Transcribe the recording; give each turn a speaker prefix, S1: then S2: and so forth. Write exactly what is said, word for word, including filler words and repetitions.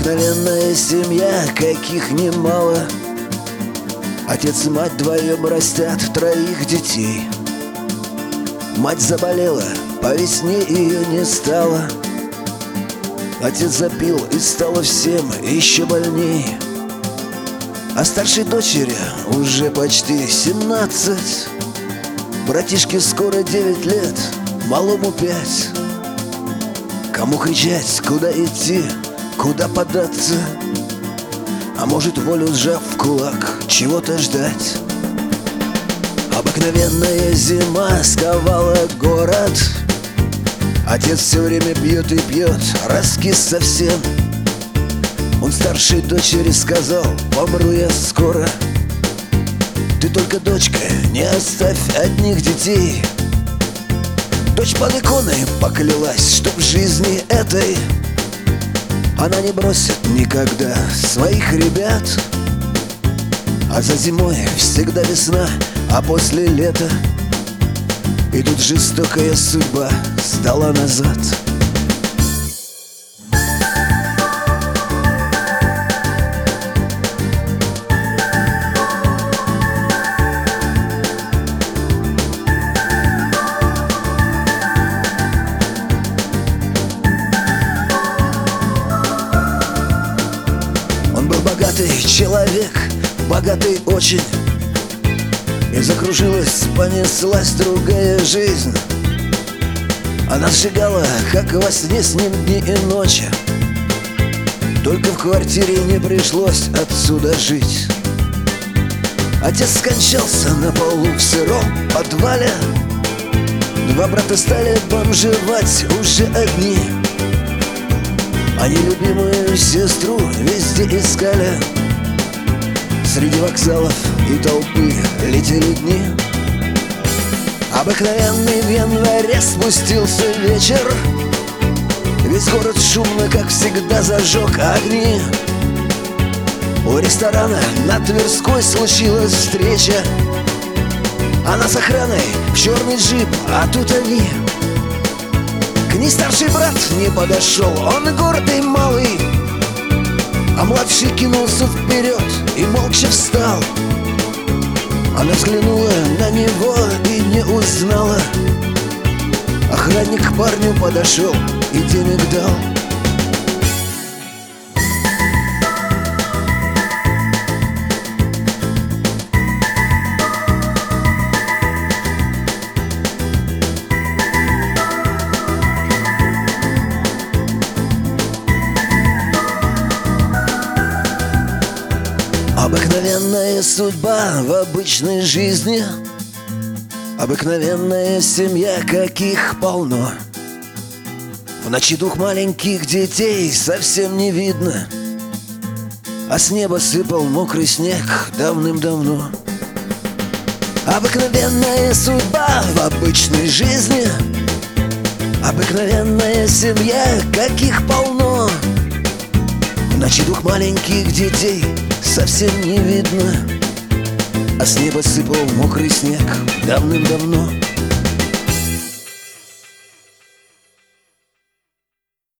S1: Обыкновенная семья, каких немало. Отец и мать вдвоем растят троих детей. Мать заболела, по весне ее не стало. Отец запил, и стало всем еще больней. А старшей дочери уже почти семнадцать. Братишке скоро девять лет, малому пять. Кому кричать, куда идти, куда податься? А может, волю сжав в кулак, чего-то ждать? Обыкновенная зима сковала город. Отец все время пьет и пьет, раскис совсем. Он старшей дочери сказал: помру я скоро. Ты только, дочка, не оставь одних детей. Дочь под иконой поклялась, что в жизни этой она не бросит никогда своих ребят. А за зимой всегда весна, а после лета. И тут жестокая судьба сдала назад. Он был богатый человек, богатый очень. И закружилась, понеслась другая жизнь. Она сжигала, как во сне, с ним дни и ночи. Только в квартире не пришлось отсюда жить. Отец скончался на полу в сыром подвале. Два брата стали бомжевать уже одни. Они любимую сестру везде искали. Среди вокзалов и толпы летели дни. Обыкновенный в январе спустился вечер. Весь город шумно, как всегда, зажег огни. У ресторана на Тверской случилась встреча. Она с охраной в черный джип, а тут они. К ней старший брат не подошел, он гордый малый. А младший кинулся вперед и молча встал. Она взглянула на него и не узнала. Охранник к парню подошел и денег дал. Обыкновенная судьба в обычной жизни. Обыкновенная семья, каких полно. В ночи двух маленьких детей совсем не видно. А с неба сыпал мокрый снег давным-давно. Обыкновенная судьба в обычной жизни. Обыкновенная семья, каких полно. В ночи двух маленьких детей совсем не видно. А с неба сыпал мокрый снег давным-давно.